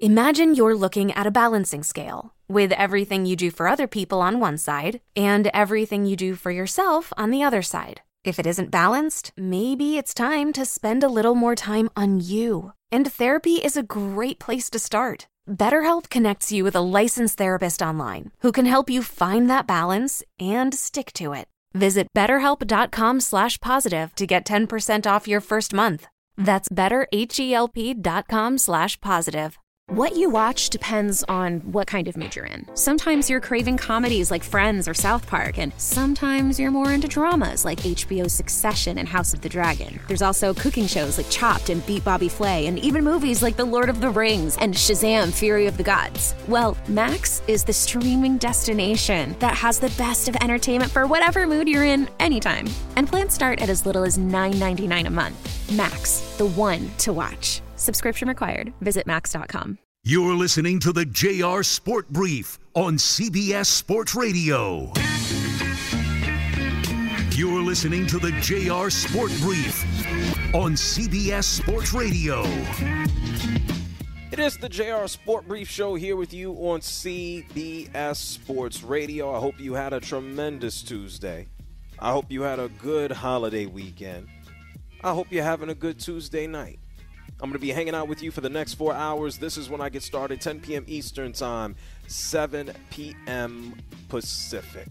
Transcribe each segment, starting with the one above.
Imagine you're looking at a balancing scale with everything you do for other people on one side and everything you do for yourself on the other side. If it isn't balanced, maybe it's time to spend a little more time on you. And therapy is a great place to start. BetterHelp connects you with a licensed therapist online who can help you find that balance and stick to it. Visit BetterHelp.com/positive to get 10% off your first month. That's BetterHelp.com/positive. What you watch depends on what kind of mood you're in. Sometimes you're craving comedies like Friends or South Park, and sometimes you're more into dramas like HBO's Succession and House of the Dragon. There's also cooking shows like Chopped and Beat Bobby Flay, and even movies like The Lord of the Rings and Shazam! Fury of the Gods. Well, Max is the streaming destination that has the best of entertainment for whatever mood you're in anytime. And plans start at as little as $9.99 a month. Max, the one to watch. Subscription required. Visit Max.com. You're listening to the JR Sport Brief on CBS Sports Radio. You're listening to the JR Sport Brief on CBS Sports Radio. It is the JR Sport Brief Show here with you on CBS Sports Radio. I hope you had a tremendous Tuesday. I hope you had a good holiday weekend. I hope you're having a good Tuesday night. I'm going to be hanging out with you for the next 4 hours. This is when I get started, 10 p.m. Eastern Time, 7 p.m. Pacific.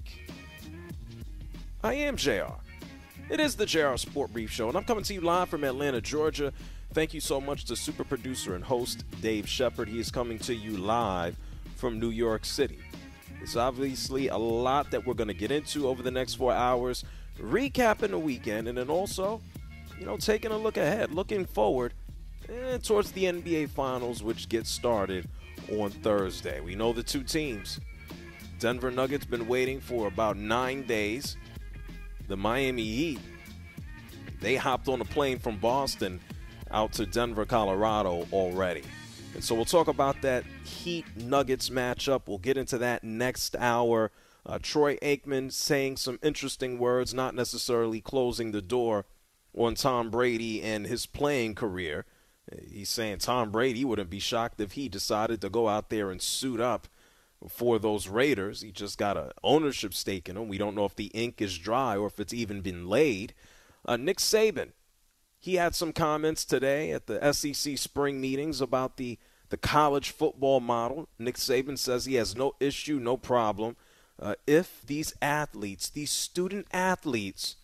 I am JR. It is the JR Sport Brief Show, and I'm coming to you live from Atlanta, Georgia. Thank you so much to super producer and host Dave Shepard. He is coming to you live from New York City. There's obviously a lot that we're going to get into over the next 4 hours, recapping the weekend, and then also, taking a look ahead, looking forward towards the NBA Finals, which gets started on Thursday. We know the two teams. Denver Nuggets been waiting for about 9 days. The Miami Heat, they hopped on a plane from Boston out to Denver, Colorado already. And so we'll talk about that Heat-Nuggets matchup. We'll get into that next hour. Troy Aikman saying some interesting words, not necessarily closing the door on Tom Brady and his playing career. He's saying Tom Brady wouldn't be shocked if he decided to go out there and suit up for those Raiders. He just got an ownership stake in them. We don't know if the ink is dry or if it's even been laid. Nick Saban, he had some comments today at the SEC spring meetings about the college football model. Nick Saban says he has no issue, no problem if these athletes, these student athletes,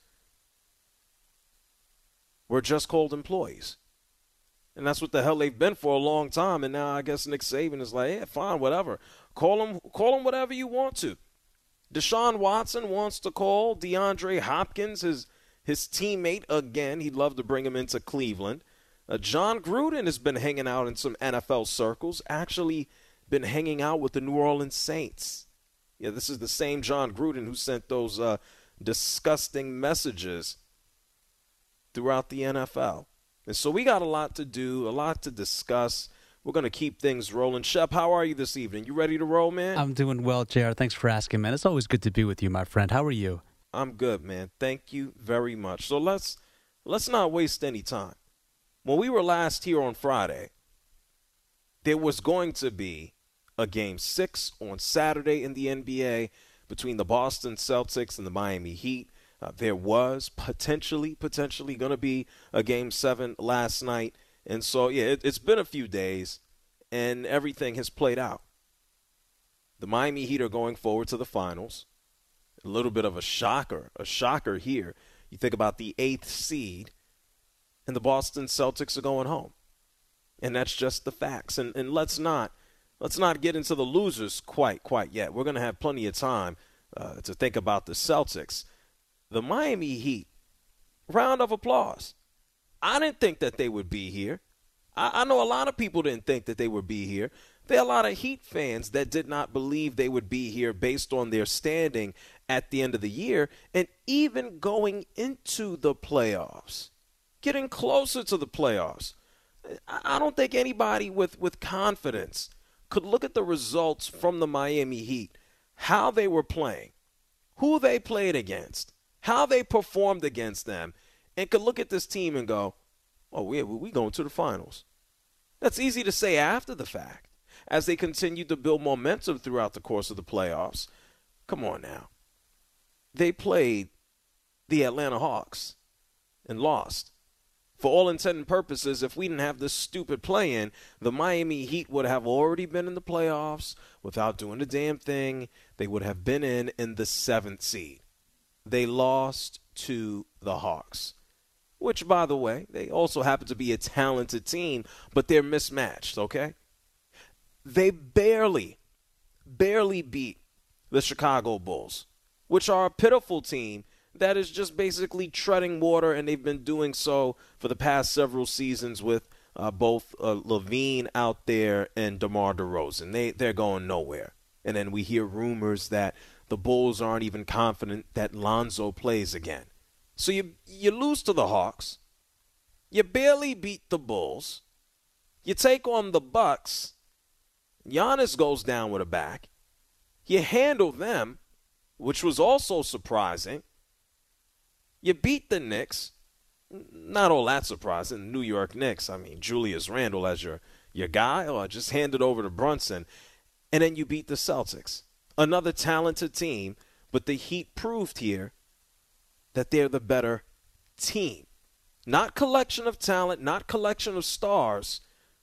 were just called employees. And that's what the hell they've been for a long time. And now I guess Nick Saban is like, yeah, fine, whatever. Call them whatever you want to. Deshaun Watson wants to call DeAndre Hopkins his teammate again. He'd love to bring him into Cleveland. John Gruden has been hanging out in some NFL circles, actually been hanging out with the New Orleans Saints. Yeah, this is the same John Gruden who sent those disgusting messages throughout the NFL. And so we got a lot to do, a lot to discuss. We're going to keep things rolling. Shep, how are you this evening? You ready to roll, man? I'm doing well, JR. Thanks for asking, man. It's always good to be with you, my friend. How are you? I'm good, man. Thank you very much. So let's not waste any time. When we were last here on Friday, there was going to be a Game 6 on Saturday in the NBA between the Boston Celtics and the Miami Heat. There was potentially going to be a Game 7 last night. And so, yeah, it's been a few days, and everything has played out. The Miami Heat are going forward to the finals. A little bit of a shocker here. You think about the 8th seed, and the Boston Celtics are going home. And that's just the facts. And let's not get into the losers quite yet. We're going to have plenty of time to think about the Celtics. The Miami Heat, round of applause. I didn't think that they would be here. I know a lot of people didn't think that they would be here. There are a lot of Heat fans that did not believe they would be here based on their standing at the end of the year and even going into the playoffs, getting closer to the playoffs. I don't think anybody with confidence could look at the results from the Miami Heat, how they were playing, who they played against, how they performed against them, and could look at this team and go, oh, we going to the finals. That's easy to say after the fact. as they continued to build momentum throughout the course of the playoffs. Come on now. They played the Atlanta Hawks and lost. For all intent and purposes, if we didn't have this stupid play-in, the Miami Heat would have already been in the playoffs without doing a damn thing. They would have been in the 7th seed. They lost to the Hawks, which, by the way, they also happen to be a talented team, but they're mismatched, okay? They barely beat the Chicago Bulls, which are a pitiful team that is just basically treading water, and they've been doing so for the past several seasons with both Levine out there and DeMar DeRozan. They're going nowhere. And then we hear rumors that the Bulls aren't even confident that Lonzo plays again. So you lose to the Hawks. You barely beat the Bulls. You take on the Bucks. Giannis goes down with a back. You handle them, which was also surprising. You beat the Knicks. Not all that surprising. New York Knicks, I mean, Julius Randle as your guy, or just hand it over to Brunson. And then you beat the Celtics. Another talented team, but the Heat proved here that they're the better team. Not collection of talent, not collection of stars.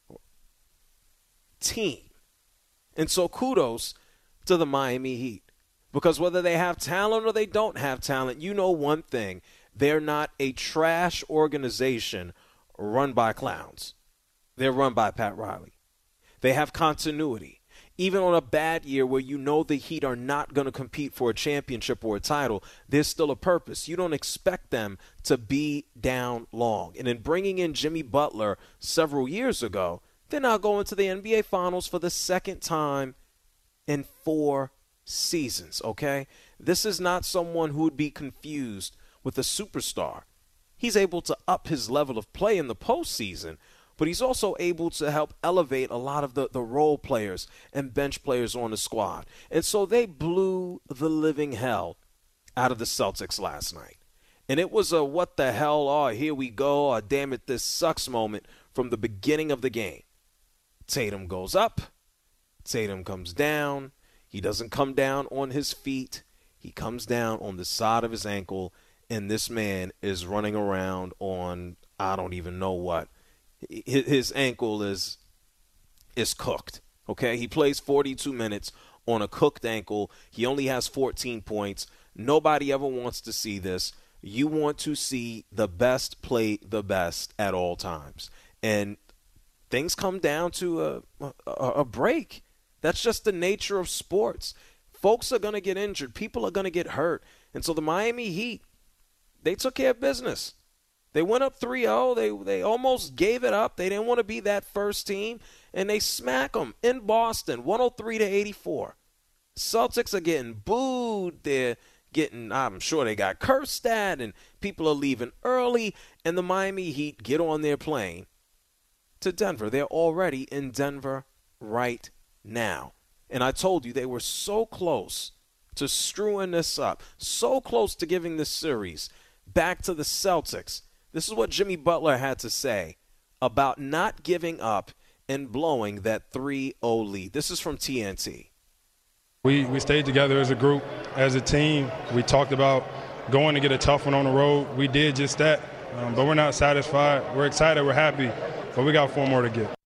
Team. And so kudos to the Miami Heat. Because whether they have talent or they don't have talent, you know one thing. They're not a trash organization run by clowns. They're run by Pat Riley. They have continuity. Even on a bad year where you know the Heat are not going to compete for a championship or a title, there's still a purpose. You don't expect them to be down long. And in bringing in Jimmy Butler several years ago, they're now going to the NBA Finals for the second time in 4 seasons, okay? This is not someone who would be confused with a superstar. He's able to up his level of play in the postseason, but he's also able to help elevate a lot of the role players and bench players on the squad. And so they blew the living hell out of the Celtics last night. And it was a what the hell, oh, here we go, oh, damn it, this sucks moment from the beginning of the game. Tatum goes up. Tatum comes down. He doesn't come down on his feet. He comes down on the side of his ankle, and this man is running around on I don't even know what. His ankle is cooked, okay? He plays 42 minutes on a cooked ankle. He only has 14 points. Nobody ever wants to see this. You want to see the best play the best at all times. And things come down to a break. That's just the nature of sports. Folks are going to get injured. People are going to get hurt. And so the Miami Heat, they took care of business. They went up 3-0. They almost gave it up. They didn't want to be that first team. And they smack them in Boston, 103-84. Celtics are getting booed. They're getting, I'm sure they got cursed at, and people are leaving early. And the Miami Heat get on their plane to Denver. They're already in Denver right now. And I told you they were so close to screwing this up, so close to giving this series back to the Celtics. This is what Jimmy Butler had to say about not giving up and blowing that 3-0 lead. This is from TNT. We stayed together as a group, as a team. We talked about going to get a tough one on the road. We did just that, but we're not satisfied. We're excited. We're happy, but we got 4 more to get.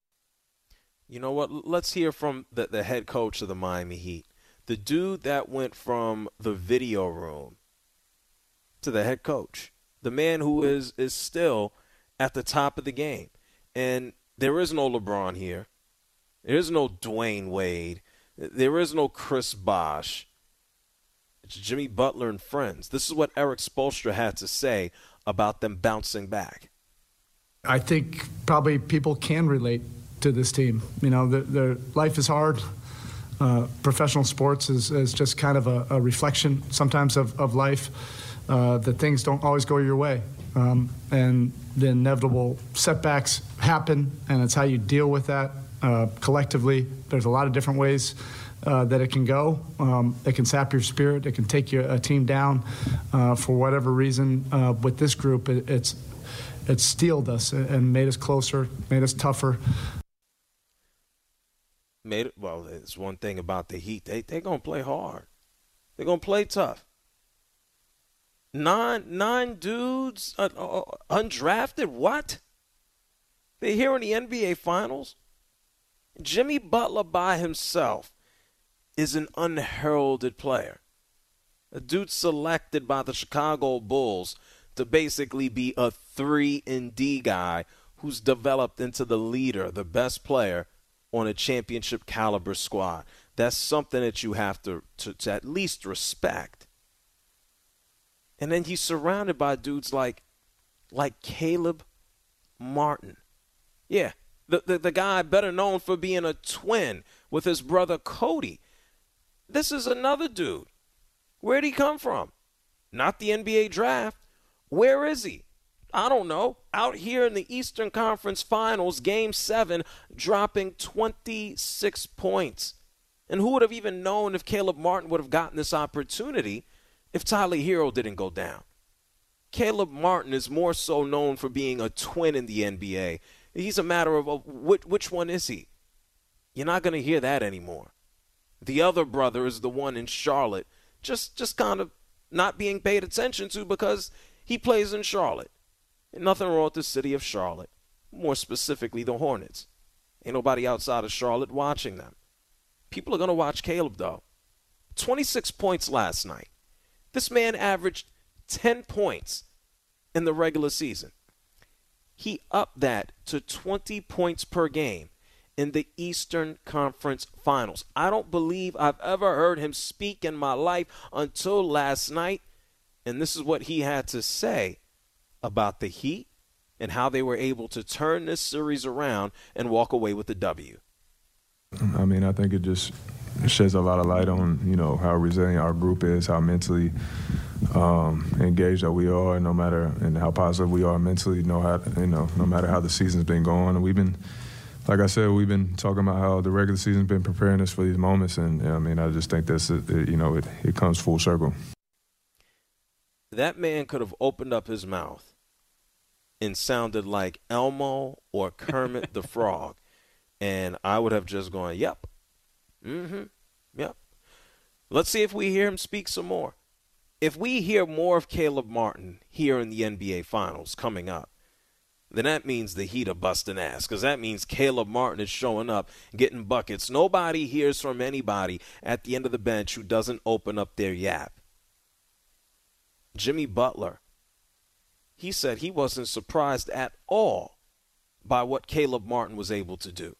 You know what? Let's hear from the head coach of the Miami Heat, the dude that went from the video room to the head coach, the man who is still at the top of the game. And there is no LeBron here. There is no Dwayne Wade. There is no Chris Bosh. It's Jimmy Butler and friends. This is what Eric Spoelstra had to say about them bouncing back. I think probably people can relate to this team. You know, their life is hard. Professional sports is just kind of a reflection sometimes of life, that things don't always go your way. And the inevitable setbacks happen, and it's how you deal with that collectively. There's a lot of different ways that it can go. It can sap your spirit. It can take a team down for whatever reason. With this group, it's steeled us and made us closer, made us tougher. Well, it's one thing about the Heat. They're going to play hard. They're going to play tough. Nine dudes undrafted. What? They're here in the NBA Finals. Jimmy Butler by himself is an unheralded player. A dude selected by the Chicago Bulls to basically be a 3-and-D guy who's developed into the leader, the best player on a championship caliber squad. That's something that you have to at least respect. And then he's surrounded by dudes like Caleb Martin. Yeah, the guy better known for being a twin with his brother Cody. This is another dude. Where'd he come from? Not the NBA draft. Where is he? I don't know. Out here in the Eastern Conference Finals, Game 7, dropping 26 points. And who would have even known if Caleb Martin would have gotten this opportunity if Tyler Hero didn't go down? Caleb Martin is more so known for being a twin in the NBA. He's a matter of which one is he? You're not going to hear that anymore. The other brother is the one in Charlotte, just kind of not being paid attention to because he plays in Charlotte. And nothing wrong with the city of Charlotte, more specifically the Hornets. Ain't nobody outside of Charlotte watching them. People are going to watch Caleb, though. 26 points last night. This man averaged 10 points in the regular season. He upped that to 20 points per game in the Eastern Conference Finals. I don't believe I've ever heard him speak in my life until last night. And this is what he had to say about the Heat and how they were able to turn this series around and walk away with the W. I mean, I think it just sheds a lot of light on, how resilient our group is, how mentally engaged that we are, no matter, and how positive we are mentally, no matter how the season's been going. And we've been, like I said, we've been talking about how the regular season's been preparing us for these moments. And, I just think that's, it comes full circle. That man could have opened up his mouth and sounded like Elmo or Kermit the Frog. And I would have just gone, yep. Yep. Let's see if we hear him speak some more. If we hear more of Caleb Martin here in the NBA Finals coming up, then that means the Heat are busting ass, because that means Caleb Martin is showing up, getting buckets. Nobody hears from anybody at the end of the bench who doesn't open up their yap. Jimmy Butler, he said he wasn't surprised at all by what Caleb Martin was able to do.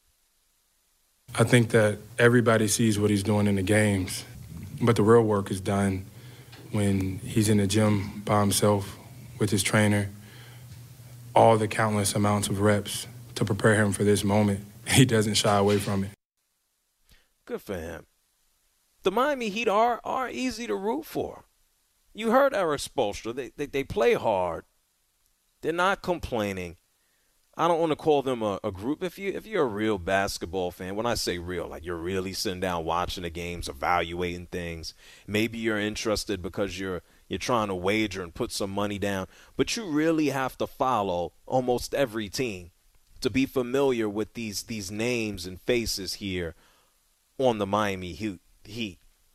I think that everybody sees what he's doing in the games, but the real work is done when he's in the gym by himself with his trainer, all the countless amounts of reps to prepare him for this moment. He doesn't shy away from it. Good for him. The Miami Heat are easy to root for. You heard Erik Spoelstra. They play hard. They're not complaining. I don't want to call them a group. If you're a real basketball fan, when I say real, like you're really sitting down watching the games, evaluating things. Maybe you're interested because you're trying to wager and put some money down. But you really have to follow almost every team to be familiar with these names and faces here on the Miami Heat.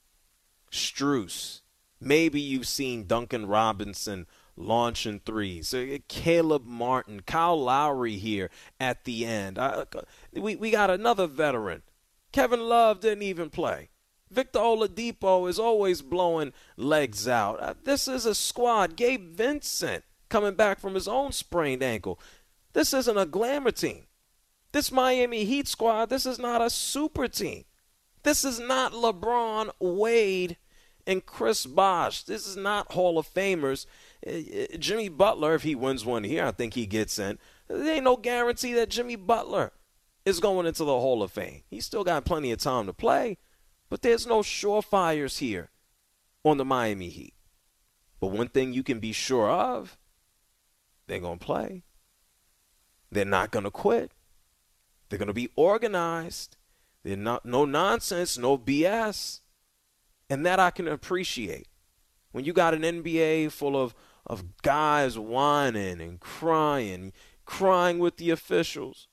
Strus. Maybe you've seen Duncan Robinson launching threes. Caleb Martin, Kyle Lowry here at the end. We got another veteran. Kevin Love didn't even play. Victor Oladipo is always blowing legs out. This is a squad. Gabe Vincent coming back from his own sprained ankle. This isn't a glamour team. This Miami Heat squad, this is not a super team. This is not LeBron, Wade, and Chris Bosh. This is not Hall of Famers. Jimmy Butler, if he wins one here, I think he gets in. There ain't no guarantee that Jimmy Butler is going into the Hall of Fame. He's still got plenty of time to play, but there's no surefires here on the Miami Heat. But one thing you can be sure of, they're going to play. They're not going to quit. They're going to be organized. They're not no nonsense, no BS. And that I can appreciate. When you got an NBA full of guys whining and crying with the officials.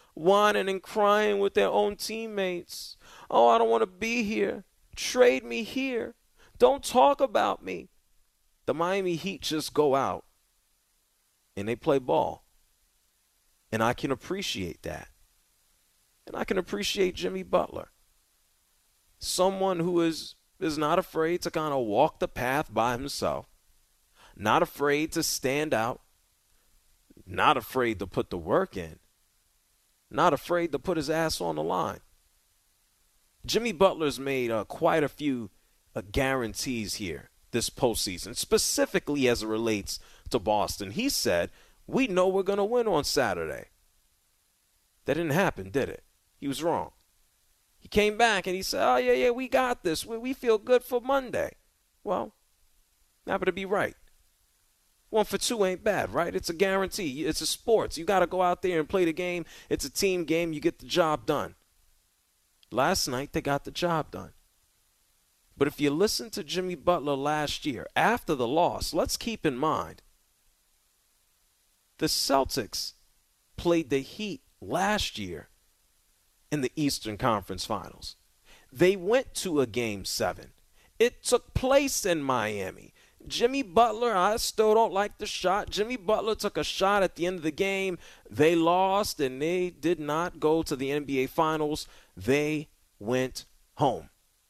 whining and crying with their own teammates. Oh, I don't want to be here. Trade me here. Don't talk about me. The Miami Heat just go out and they play ball. And I can appreciate that. And I can appreciate Jimmy Butler. Someone who is not afraid to kind of walk the path by himself. Not afraid to stand out. Not afraid to put the work in. Not afraid to put his ass on the line. Jimmy Butler's made quite a few guarantees here this postseason, specifically as it relates to Boston. He said, we know we're going to win on Saturday. That didn't happen, did it? He was wrong. He came back and he said, oh, yeah, we got this. We feel good for Monday. Well, happen to be right. 1 for 2 ain't bad, right? It's a guarantee. It's a sports. You got to go out there and play the game. It's a team game. You get the job done. Last night, they got the job done. But if you listen to Jimmy Butler last year, after the loss, let's keep in mind, the Celtics played the Heat last year in the Eastern Conference Finals. They went to a Game 7. It took place in Miami. Jimmy Butler, I still don't like the shot. Jimmy Butler took a shot at the end of the game. They lost, and they did not go to the NBA Finals. They went home.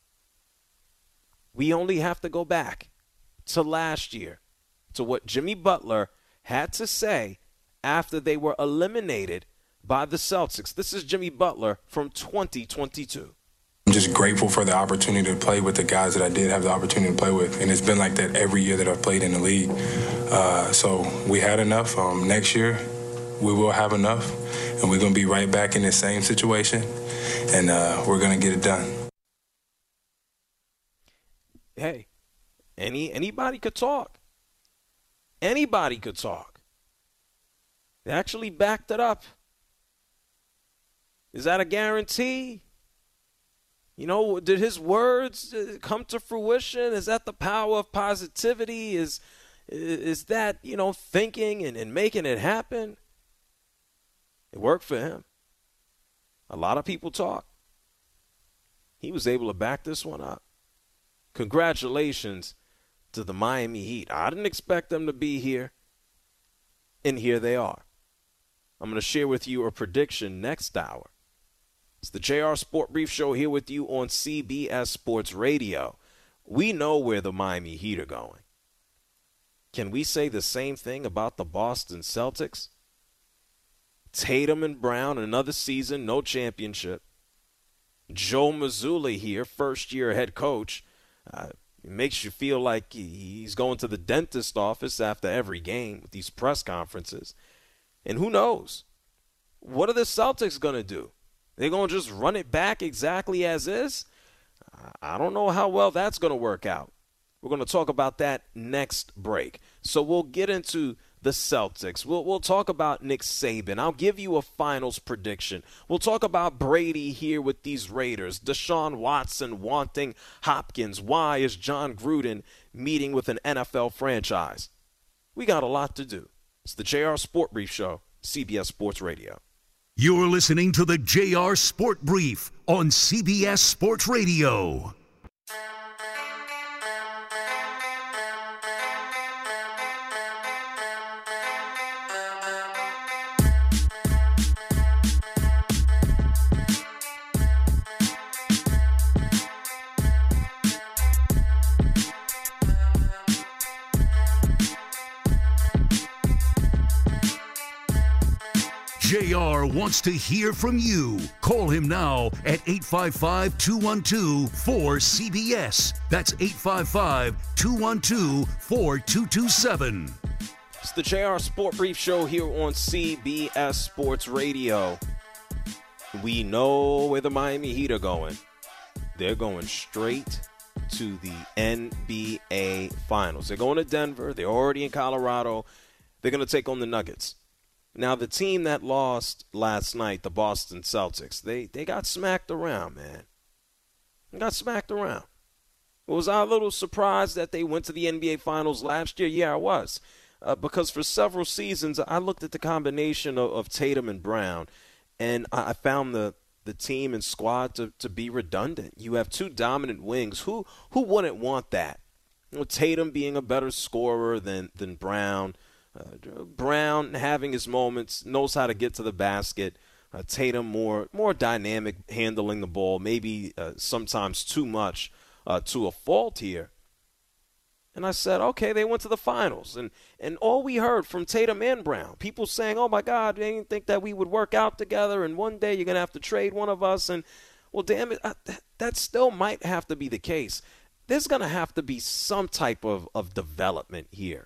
We only have to go back to last year, to what Jimmy Butler had to say after they were eliminated by the Celtics. This is Jimmy Butler from 2022. I'm just grateful for the opportunity to play with the guys that I did have the opportunity to play with. And it's been like that every year that I've played in the league. So we had enough. Next year, we will have enough. And we're going to be right back in the same situation. And we're going to get it done. Hey, anybody could talk. Anybody could talk. They actually backed it up. Is that a guarantee? You know, did his words come to fruition? Is that the power of positivity? Is that, you know, thinking and making it happen? It worked for him. A lot of people talk. He was able to back this one up. Congratulations to the Miami Heat. I didn't expect them to be here, and here they are. I'm going to share with you a prediction next hour. It's the JR Sport Brief Show here with you on CBS Sports Radio. We know where the Miami Heat are going. Can we say the same thing about the Boston Celtics? Tatum and Brown, another season, no championship. Joe Mazzulla here, first-year head coach. It makes you feel like he's going to the dentist office after every game with these press conferences. And who knows? What are the Celtics going to do? They're going to just run it back exactly as is? I don't know how well that's going to work out. We're going to talk about that next break. So we'll get into the Celtics. We'll talk about Nick Saban. I'll give you a finals prediction. We'll talk about Brady here with these Raiders. Deshaun Watson wanting Hopkins. Why is John Gruden meeting with an NFL franchise? We got a lot to do. It's the JR Sport Brief Show, CBS Sports Radio. You're listening to the JR Sport Brief on CBS Sports Radio. JR wants to hear from you. Call him now at 855-212-4CBS. That's 855-212-4227. It's the JR Sport Brief Show here on CBS Sports Radio. We know where the Miami Heat are going. They're going straight to the NBA Finals. They're going to Denver. They're already in Colorado. They're going to take on the Nuggets. Now, the team that lost last night, the Boston Celtics, they got smacked around, man. They got smacked around. Was I a little surprised that they went to the NBA Finals last year? Yeah, I was. Because for several seasons, I looked at the combination of Tatum and Brown, And I found the team and squad to be redundant. You have two dominant wings. Who wouldn't want that? Tatum being a better scorer than Brown. Brown having his moments, knows how to get to the basket. Tatum more dynamic, handling the ball, maybe sometimes too much to a fault here. And I said, okay, they went to the finals. And all we heard from Tatum and Brown, people saying, oh, my God, they didn't think that we would work out together, and one day you're going to have to trade one of us. And, well, damn it, that still might have to be the case. There's going to have to be some type of development here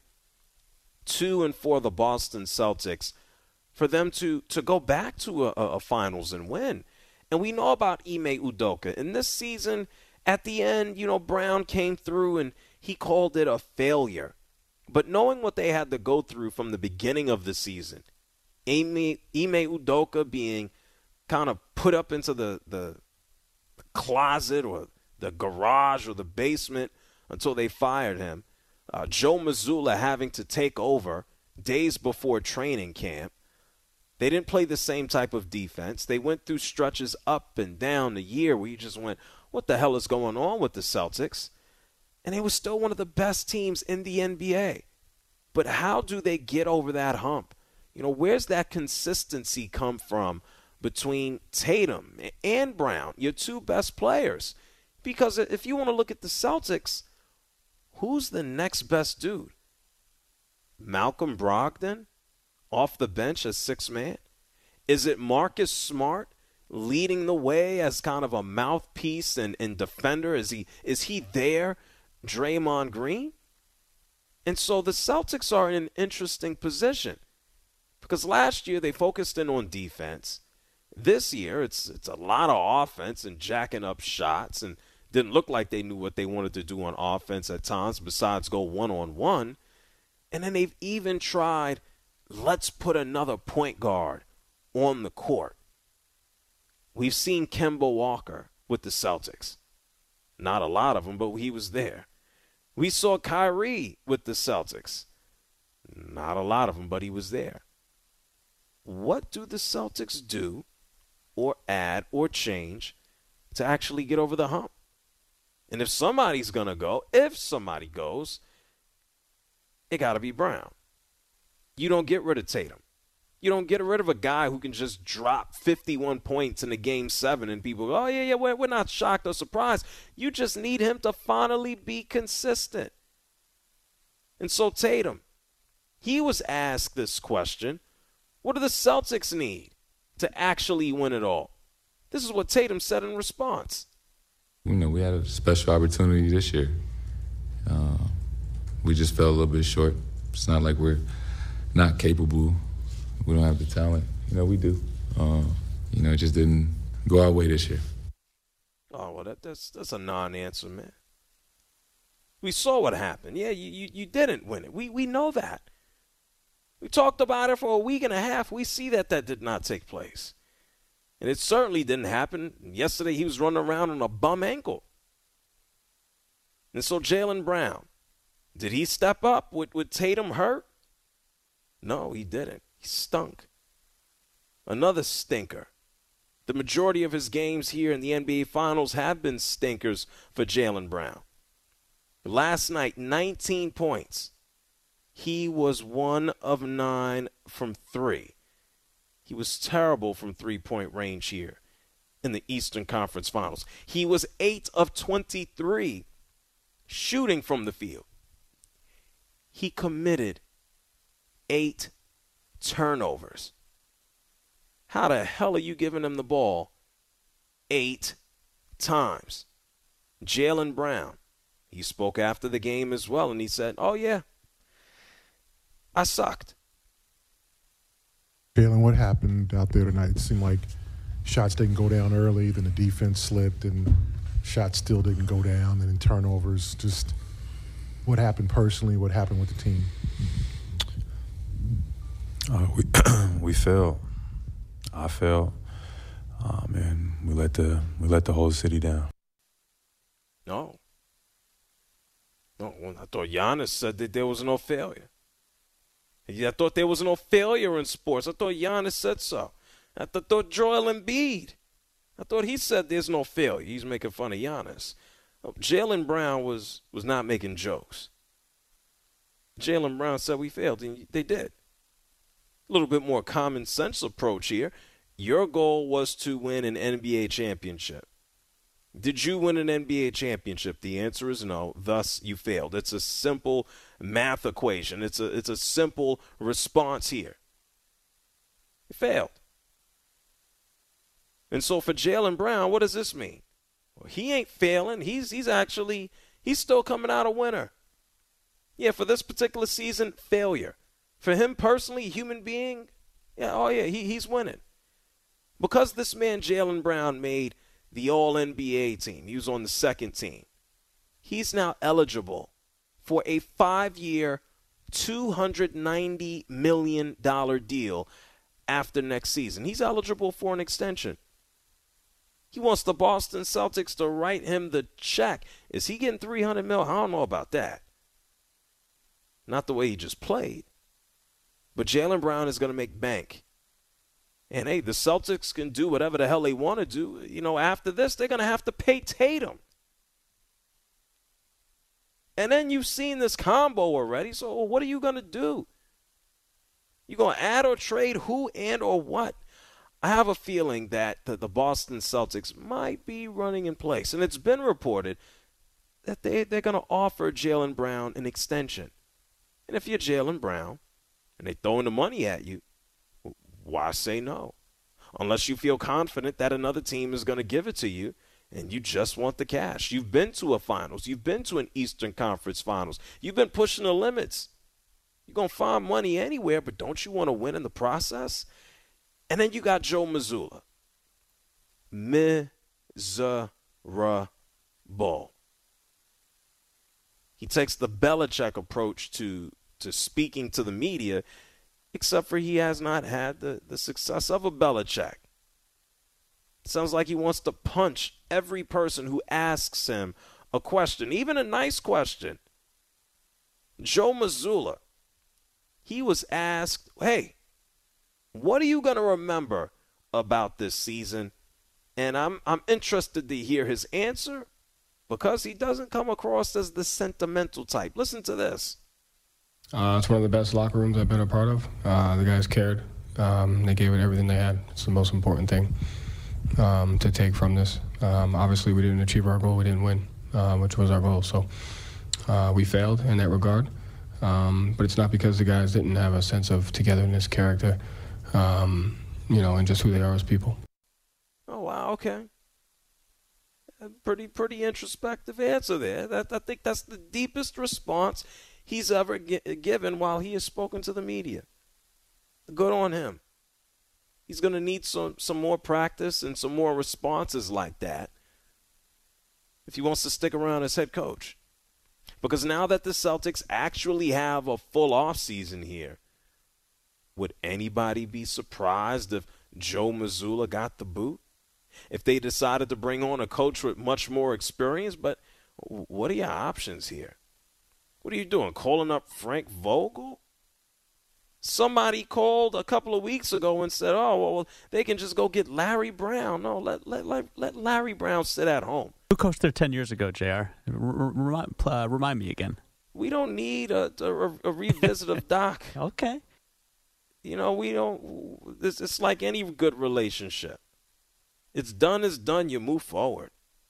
to and for the Boston Celtics for them to go back to a finals and win. And we know about Ime Udoka. In this season, at the end, Brown came through and he called it a failure. But knowing what they had to go through from the beginning of the season, Ime Udoka being kind of put up into the closet or the garage or the basement until they fired him, Joe Mazzulla having to take over days before training camp. They didn't play the same type of defense. They went through stretches up and down the year where you just went, what the hell is going on with the Celtics? And they were still one of the best teams in the NBA. But how do they get over that hump? Where's that consistency come from between Tatum and Brown, your two best players? Because if you want to look at the Celtics, who's the next best dude? Malcolm Brogdon off the bench as sixth man? Is it Marcus Smart leading the way as kind of a mouthpiece and defender? Is he there? Draymond Green? And so the Celtics are in an interesting position because last year they focused in on defense. This year it's a lot of offense and jacking up shots, and didn't look like they knew what they wanted to do on offense at times besides go one-on-one. And then they've even tried, let's put another point guard on the court. We've seen Kemba Walker with the Celtics. Not a lot of them, but he was there. We saw Kyrie with the Celtics. Not a lot of them, but he was there. What do the Celtics do or add or change to actually get over the hump? And if somebody's going to go, if somebody goes, it got to be Brown. You don't get rid of Tatum. You don't get rid of a guy who can just drop 51 points in a Game 7 and people go, oh, yeah, we're not shocked or surprised. You just need him to finally be consistent. And so Tatum, he was asked this question, what do the Celtics need to actually win it all? This is what Tatum said in response. We had a special opportunity this year. We just fell a little bit short. It's not like we're not capable. We don't have the talent. We do. It just didn't go our way this year. Oh, well, that's a non-answer, man. We saw what happened. Yeah, you didn't win it. We know that. We talked about it for a week and a half. We see that did not take place. And it certainly didn't happen. Yesterday he was running around on a bum ankle. And so Jaylen Brown, did he step up with Tatum hurt? No, he didn't. He stunk. Another stinker. The majority of his games here in the NBA Finals have been stinkers for Jaylen Brown. Last night, 19 points. He was 1 of 9 from 3. He was terrible from three-point range here in the Eastern Conference Finals. He was 8 of 23 shooting from the field. He committed 8 turnovers. How the hell are you giving him the ball 8 times? Jaylen Brown, he spoke after the game as well, and he said, oh, yeah, I sucked. Jaylen, what happened out there tonight? It seemed like shots didn't go down early, then the defense slipped, and shots still didn't go down, and then turnovers. Just what happened personally? What happened with the team? We failed. I failed. And we let the whole city down. No, I thought Giannis said that there was no failure. I thought there was no failure in sports. I thought Giannis said so. I thought Joel Embiid. I thought he said there's no failure. He's making fun of Giannis. Jaylen Brown was not making jokes. Jaylen Brown said we failed, and they did. A little bit more common sense approach here. Your goal was to win an NBA championship. Did you win an NBA championship? The answer is no. Thus, you failed. It's a simple math equation. It's a simple response here. You failed. And so for Jaylen Brown, what does this mean? Well, he ain't failing. He's still coming out a winner. Yeah, for this particular season, failure. For him personally, human being, he's winning. Because this man, Jaylen Brown, made the All-NBA team, he was on the second team, he's now eligible for a 5-year, $290 million deal after next season. He's eligible for an extension. He wants the Boston Celtics to write him the check. Is he getting $300 million? I don't know about that. Not the way he just played. But Jaylen Brown is going to make bank. And, hey, the Celtics can do whatever the hell they want to do. You know, after this, they're going to have to pay Tatum. And then you've seen this combo already, so what are you going to do? You going to add or trade who and or what? I have a feeling that the Boston Celtics might be running in place. And it's been reported that they're going to offer Jaylen Brown an extension. And if you're Jaylen Brown and they're throwing the money at you, why say no? Unless you feel confident that another team is going to give it to you and you just want the cash. You've been to a finals. You've been to an Eastern Conference finals. You've been pushing the limits. You're going to find money anywhere, but don't you want to win in the process? And then you got Joe Mazzulla. Miserable. He takes the Belichick approach to speaking to the media, except for he has not had the success of a Belichick. It sounds like he wants to punch every person who asks him a question, even a nice question. Joe Mazzulla, he was asked, hey, what are you going to remember about this season? And I'm interested to hear his answer because he doesn't come across as the sentimental type. Listen to this. It's one of the best locker rooms I've been a part of. The guys cared. They gave it everything they had. It's the most important thing to take from this. Obviously, we didn't achieve our goal. We didn't win, which was our goal. So we failed in that regard. But it's not because the guys didn't have a sense of togetherness, character, and just who they are as people. Oh, wow, okay. A pretty introspective answer there. I think that's the deepest response he's ever given while he has spoken to the media. Good on him. He's going to need some more practice and some more responses like that if he wants to stick around as head coach. Because now that the Celtics actually have a full offseason here, would anybody be surprised if Joe Mazzulla got the boot? If they decided to bring on a coach with much more experience? But what are your options here? What are you doing, calling up Frank Vogel? Somebody called a couple of weeks ago and said, oh, well, they can just go get Larry Brown. No, let Larry Brown sit at home. Who coached there 10 years ago, JR? Remind me again. We don't need a revisit of Doc. Okay. You know, we don't. It's like any good relationship. It's done is done. You move forward.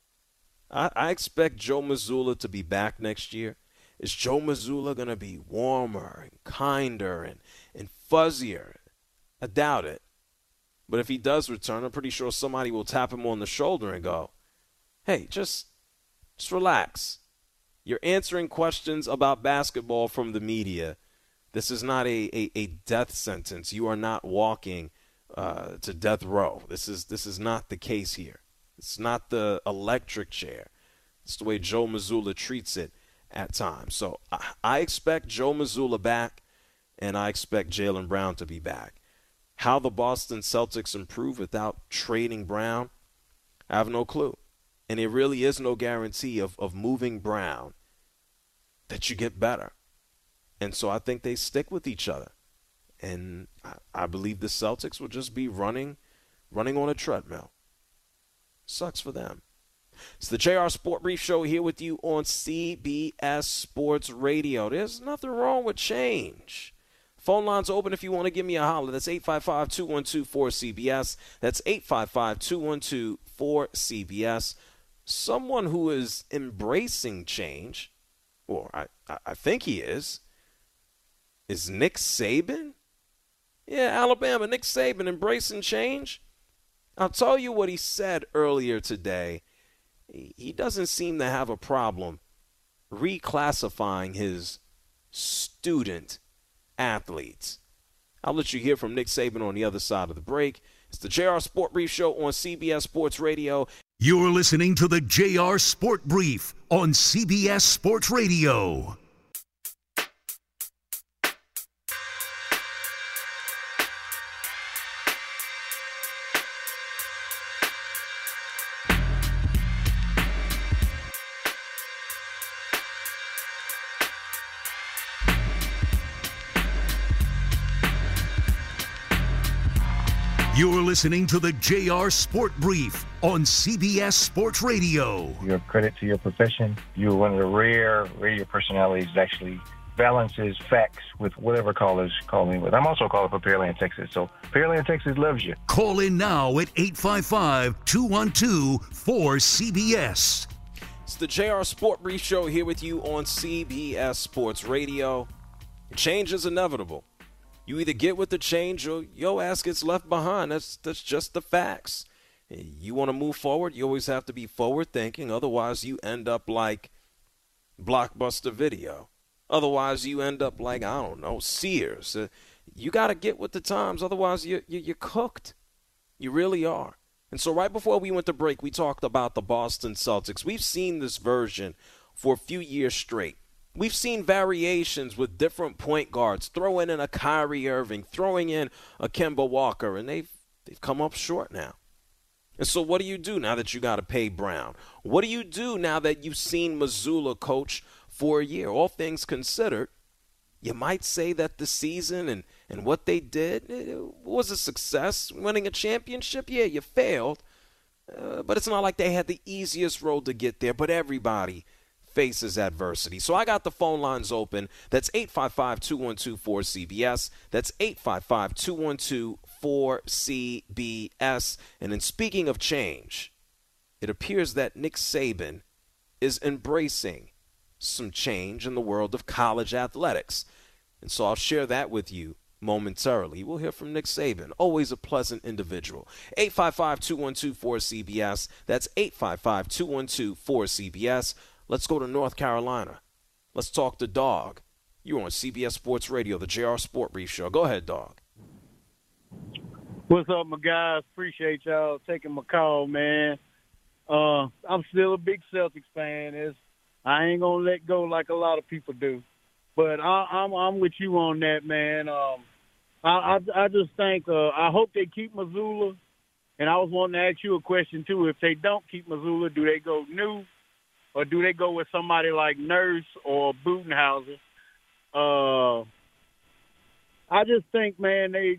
I expect Joe Mazzulla to be back next year. Is Joe Mazzulla going to be warmer and kinder and fuzzier? I doubt it. But if he does return, I'm pretty sure somebody will tap him on the shoulder and go, hey, just relax. You're answering questions about basketball from the media. This is not a death sentence. You are not walking to death row. This is not the case here. It's not the electric chair. It's the way Joe Mazzulla treats it at times. So I expect Joe Mazzulla back, and I expect Jaylen Brown to be back. How the Boston Celtics improve without trading Brown, I have no clue. And there really is no guarantee of moving Brown that you get better. And so I think they stick with each other. And I believe the Celtics will just be running running on a treadmill. Sucks for them. It's the JR Sport Brief Show here with you on CBS Sports Radio. There's nothing wrong with change. Phone lines open if you want to give me a holler. That's 855-212-4CBS. That's 855-212-4CBS. Someone who is embracing change, or I think he is Nick Saban. Yeah, Alabama, Nick Saban embracing change. I'll tell you what he said earlier today. He doesn't seem to have a problem reclassifying his student athletes. I'll let you hear from Nick Saban on the other side of the break. It's the JR Sport Brief Show on CBS Sports Radio. You're listening to the JR Sport Brief on CBS Sports Radio. You're listening to the JR Sport Brief on CBS Sports Radio. Your credit to your profession. You're one of the rare radio personalities that actually balances facts with whatever callers call me with. I'm also calling for Pearland, Texas, so Pearland, Texas loves you. Call in now at 855-212-4CBS. It's the JR Sport Brief Show here with you on CBS Sports Radio. Change is inevitable. You either get with the change or your ass gets left behind. That's just the facts. You want to move forward, you always have to be forward thinking. Otherwise, you end up like Blockbuster Video. Otherwise, you end up like, I don't know, Sears. You got to get with the times. Otherwise, you're cooked. You really are. And so right before we went to break, we talked about the Boston Celtics. We've seen this version for a few years straight. We've seen variations with different point guards, throwing in a Kyrie Irving, throwing in a Kemba Walker, and they've come up short now. And so what do you do now that you got to pay Brown? What do you do now that you've seen Mazzulla coach for a year? All things considered, you might say that the season and what they did was a success. Winning a championship, yeah, you failed. But it's not like they had the easiest road to get there, but everybody faces adversity. So I got the phone lines open. That's 855-212-4CBS. That's 855-212-4CBS. And then speaking of change, it appears that Nick Saban is embracing some change in the world of college athletics. And so I'll share that with you momentarily. We'll hear from Nick Saban, always a pleasant individual. 855-212-4CBS. That's 855-212-4CBS. Let's go to North Carolina. Let's talk to Dog. You're on CBS Sports Radio, the JR Sport Brief Show. Go ahead, Dog. What's up, my guys? Appreciate y'all taking my call, man. I'm still a big Celtics fan. I ain't gonna let go like a lot of people do, but I'm with you on that, man. I just think I hope they keep Mazzulla, and I was wanting to ask you a question too. If they don't keep Mazzulla, do they go new? Or do they go with somebody like Nurse or Budenholzer? I just think, man, they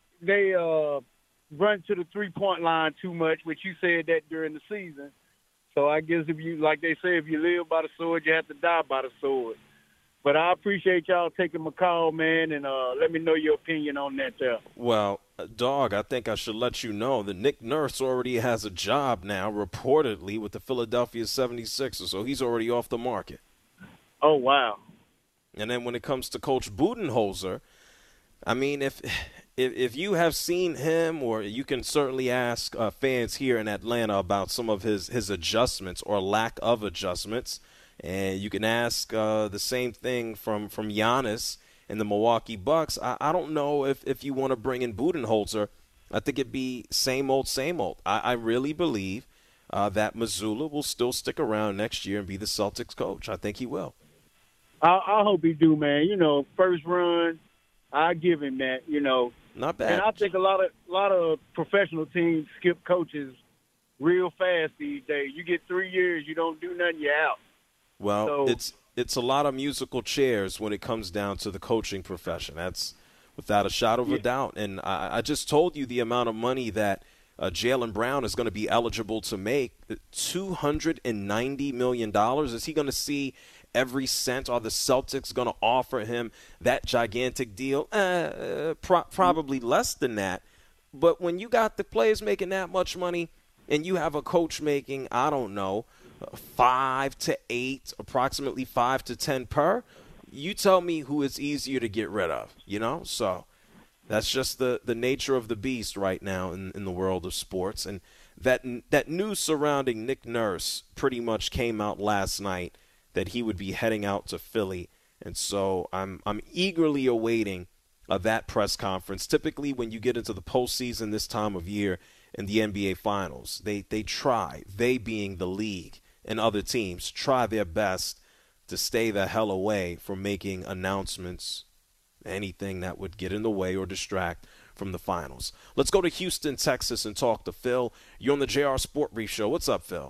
run to the three-point line too much, which you said that during the season. So I guess if you, like they say, if you live by the sword, you have to die by the sword. But I appreciate y'all taking my call, man, and let me know your opinion on that there. Well, Dog, I think I should let you know that Nick Nurse already has a job now, reportedly, with the Philadelphia 76ers, so he's already off the market. Oh, wow. And then when it comes to Coach Budenholzer, I mean, if you have seen him, or you can certainly ask fans here in Atlanta about some of his adjustments or lack of adjustments, and you can ask the same thing from Giannis and the Milwaukee Bucks. I don't know if you want to bring in Budenholzer. I think it'd be same old, same old. I really believe that Mazzulla will still stick around next year and be the Celtics coach. I think he will. I hope he do, man. You know, first run, I give him that. You know, not bad. And I think a lot of professional teams skip coaches real fast these days. You get 3 years, you don't do nothing, you're out. Well, it's a lot of musical chairs when it comes down to the coaching profession. That's without a shadow of a doubt. And I just told you the amount of money that Jaylen Brown is going to be eligible to make $290 million. Is he going to see every cent? Are the Celtics going to offer him that gigantic deal? Probably less than that. But when you got the players making that much money and you have a coach making, I don't know, 5 to 8, approximately 5 to 10 per, you tell me who it's easier to get rid of, you know? So that's just the nature of the beast right now in the world of sports. And that news surrounding Nick Nurse pretty much came out last night that he would be heading out to Philly. And so I'm eagerly awaiting that press conference. Typically when you get into the postseason this time of year in the NBA Finals, they try, they being the league and other teams, try their best to stay the hell away from making announcements, anything that would get in the way or distract from the finals. Let's go to Houston, Texas, and talk to Phil. You're on the JR Sport Brief Show. What's up, Phil?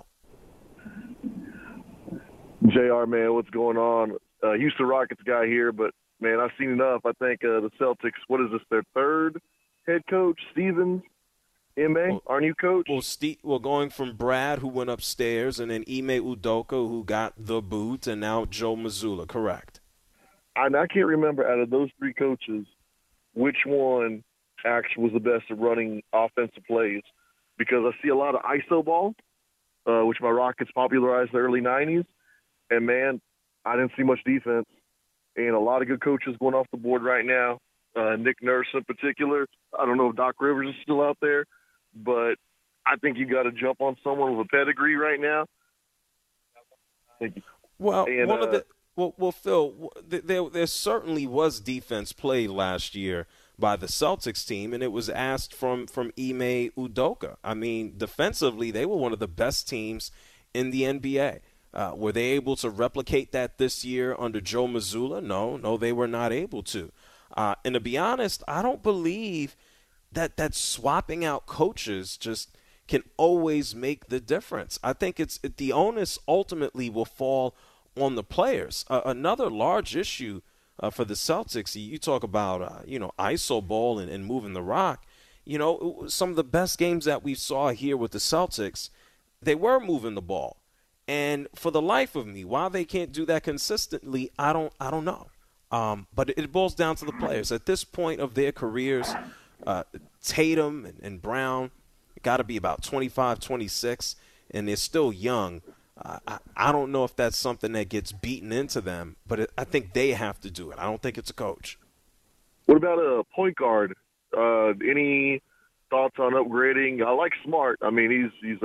JR, man, what's going on? Houston Rockets guy here, but, man, I've seen enough. I think the Celtics, what is this, their third head coach, Stevens? Our new coach? Well, going from Brad, who went upstairs, and then Ime Udoka, who got the boot, and now Joe Mazzulla, correct? I can't remember out of those three coaches which one actually was the best at running offensive plays, because I see a lot of ISO ball, which my Rockets popularized in the early 90s, and, man, I didn't see much defense. And a lot of good coaches going off the board right now, Nick Nurse in particular. I don't know if Doc Rivers is still out there, but I think you got to jump on someone with a pedigree right now. Well, Phil, there certainly was defense played last year by the Celtics team, and it was asked from Ime Udoka. I mean, defensively, they were one of the best teams in the NBA. Were they able to replicate that this year under Joe Mazzulla? No, they were not able to. And to be honest, I don't believe that swapping out coaches just can always make the difference. I think the onus ultimately will fall on the players. Another large issue for the Celtics, you talk about ISO ball and moving the rock. Some of the best games that we saw here with the Celtics, they were moving the ball. And for the life of me, why they can't do that consistently, I don't know. But it boils down to the players. At this point of their careers, Tatum and Brown got to be about 25, 26, and they're still young. I don't know if that's something that gets beaten into them, but I think they have to do it. I don't think it's a coach. What about a point guard? Any thoughts on upgrading? I like Smart. I mean, he's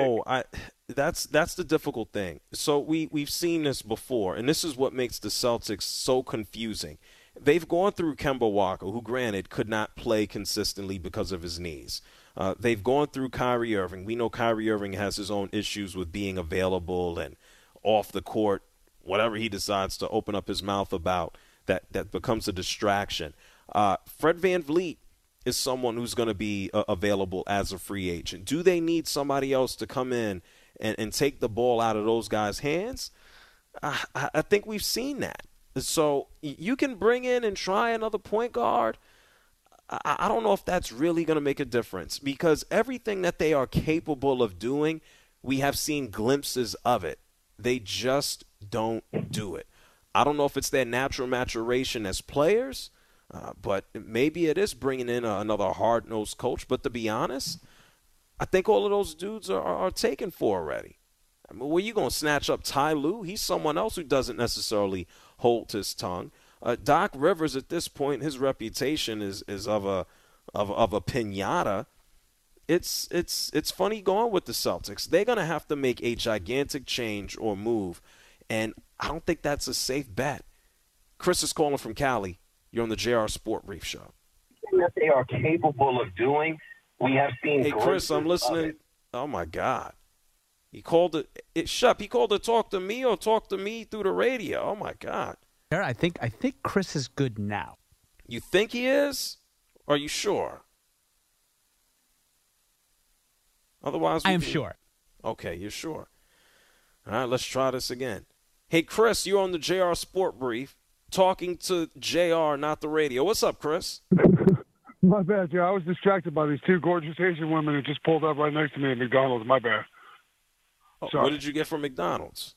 that's the difficult thing. So we've seen this before, and this is what makes the Celtics so confusing. They've gone through Kemba Walker, who, granted, could not play consistently because of his knees. They've gone through Kyrie Irving. We know Kyrie Irving has his own issues with being available and off the court, whatever he decides to open up his mouth about, that becomes a distraction. Fred VanVleet is someone who's going to be available as a free agent. Do they need somebody else to come in and take the ball out of those guys' hands? I think we've seen that. So you can bring in and try another point guard. I don't know if that's really going to make a difference, because everything that they are capable of doing, we have seen glimpses of it. They just don't do it. I don't know if it's their natural maturation as players, but maybe it is bringing in another hard-nosed coach. But to be honest, I think all of those dudes are taken for already. I mean, where you going to snatch up Ty Lue? He's someone else who doesn't necessarily hold his tongue. Doc Rivers, at this point, his reputation is of a piñata. It's funny going with the Celtics. They're going to have to make a gigantic change or move, and I don't think that's a safe bet. Chris is calling from Cali. You're on the JR Sport Brief Show. That they are capable of doing. We have seen. Hey, Chris, I'm listening. Oh my God, he called it. Shep, he called to talk to me or talk to me through the radio. Oh my God. I think Chris is good now. You think he is? Are you sure? Otherwise, I am sure. Okay, you're sure. All right, let's try this again. Hey, Chris, you're on the JR Sport Brief, talking to JR, not the radio. What's up, Chris? My bad, yeah. I was distracted by these two gorgeous Asian women that just pulled up right next to me at McDonald's. My bad. What did you get from McDonald's?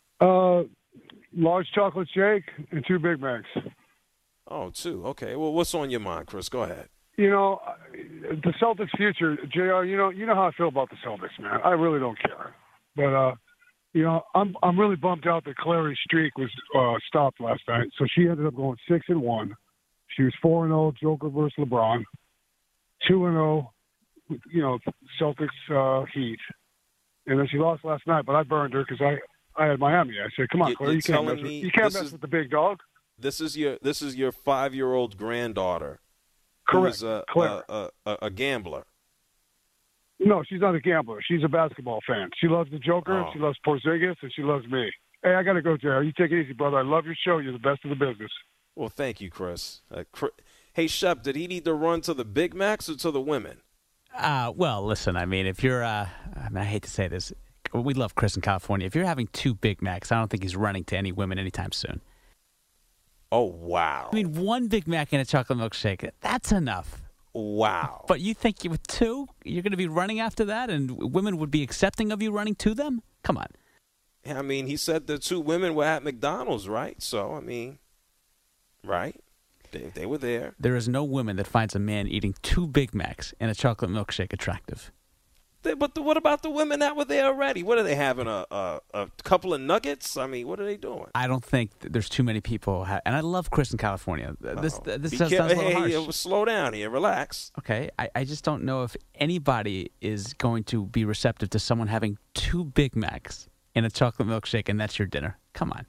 Large chocolate shake and 2 Big Macs. Oh, 2. Okay. Well, what's on your mind, Chris? Go ahead. You know, the Celtics' future, JR, you know how I feel about the Celtics, man. I really don't care. But, you know, I'm really bummed out that Clary's streak was stopped last night. So she ended up going 6-1. She was 4-0, Joker versus LeBron. 2-0, you know, Celtics Heat. And then she lost last night, but I burned her because I had Miami. I said, come on, Clary, you can't mess with the big dog. This is your 5-year-old granddaughter. Correct. Who's a gambler. No, she's not a gambler. She's a basketball fan. She loves the Joker, she loves Porzingis, and she loves me. Hey, I got to go, JR. You take it easy, brother. I love your show. You're the best of the business. Well, thank you, Chris. Hey, Shep, did he need to run to the Big Macs or to the women? Well, listen, I mean, if you're I hate to say this. We love Chris in California. If you're having 2 Big Macs, I don't think he's running to any women anytime soon. Oh, wow. I mean, 1 Big Mac and a chocolate milkshake, that's enough. Wow. But you think with 2, you're going to be running after that and women would be accepting of you running to them? Come on. I mean, he said the 2 women were at McDonald's, right? So, I mean, right? They were there. There is no woman that finds a man eating 2 Big Macs and a chocolate milkshake attractive. But what about the women that were there already? What are they having, a couple of nuggets? I mean, what are they doing? I don't think there's too many people. And I love Chris in California. This sounds a little harsh. Slow down here. Relax. Okay. I just don't know if anybody is going to be receptive to someone having 2 Big Macs and a chocolate milkshake, and that's your dinner. Come on.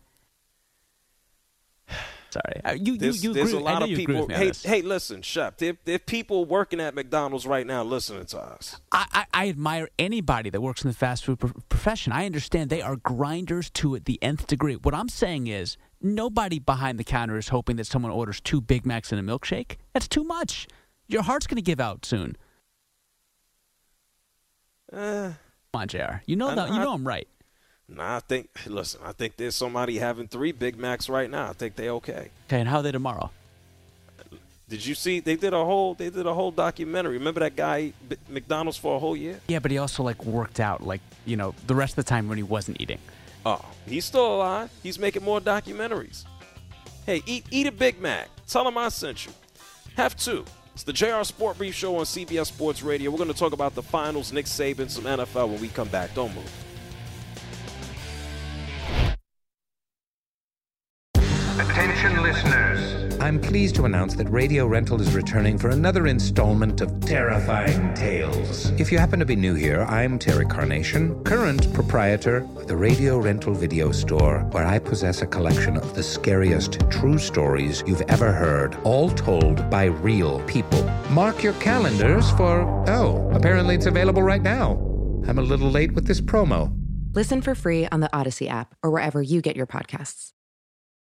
Sorry. There's a lot of people. Hey, listen, Shep. There are people working at McDonald's right now listening to us. I admire anybody that works in the fast food profession. I understand they are grinders to the nth degree. What I'm saying is nobody behind the counter is hoping that someone orders 2 Big Macs and a milkshake. That's too much. Your heart's going to give out soon. Come on, JR. You know I'm right. Nah, I think there's somebody having 3 Big Macs right now. I think they're okay. Okay, and how are they tomorrow? Did you see they did a whole documentary? Remember that guy McDonald's for a whole year? Yeah, but he also worked out the rest of the time when he wasn't eating. Oh, he's still alive. He's making more documentaries. Hey, eat a Big Mac. Tell him I sent you. Have 2. It's the JR Sport Brief Show on CBS Sports Radio. We're going to talk about the finals, Nick Saban, some NFL when we come back. Don't move. Attention listeners, I'm pleased to announce that Radio Rental is returning for another installment of Terrifying Tales. If you happen to be new here, I'm Terry Carnation, current proprietor of the Radio Rental Video Store, where I possess a collection of the scariest true stories you've ever heard, all told by real people. Mark your calendars for, apparently it's available right now. I'm a little late with this promo. Listen for free on the Odyssey app or wherever you get your podcasts.